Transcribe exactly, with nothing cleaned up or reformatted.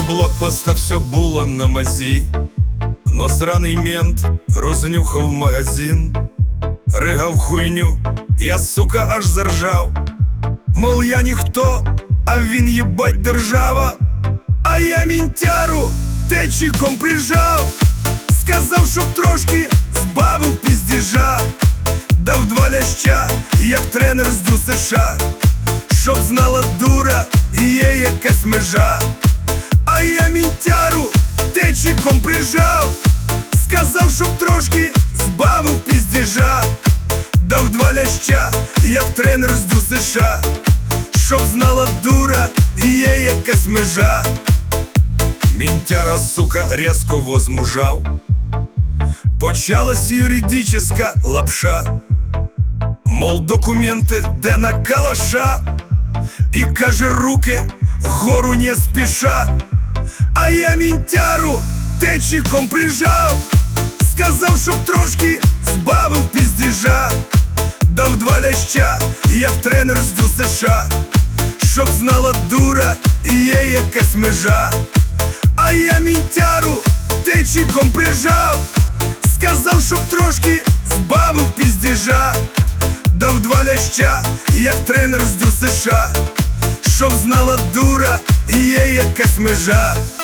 блокпоста все було на мазі, но сраний мент рознюхав магазин, ригав хуйню, я, сука, аж заржав. Мол, я ніхто, а він, єбать, держава. А я мінтяру течіком прижав, сказав, щоб трошки збавив піздіжа, дав два ляща, як тренер з ДЮ США, щоб знала дура, є якась межа. А я мінтяру течіком прижав, сказав, щоб трошки збавив піздіжа, дав два ляща, як тренер з ДЮ США, щоб знала дура, є якась межа. Мінтяра, сука, резко возмужав, почалась юридическа лапша. Мол, документи де на калаша, і каже, руки вгору не спіша. А я мінтяру течіком прижав, сказав, щоб трошки збавив піздіжа, дав два ляща, як тренер з ДЮ США, щоб знала дура, є якась межа. А я мінтяру течіком прижав, сказав, щоб трошки збавив піздіжа, дав два ляща, як тренер з ДЮ США, щоб знала дура, є якась межа.